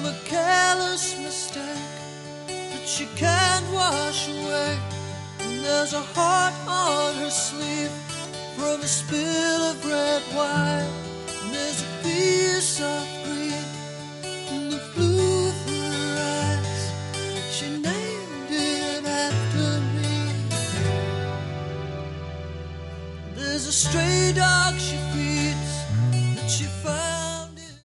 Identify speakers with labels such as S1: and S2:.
S1: from a careless mistake that she can't wash away. And there's a heart on her sleeve from a spill of red wine. And there's a piece of green in the blue of her eyes. She named it after me. There's a stray dog she feeds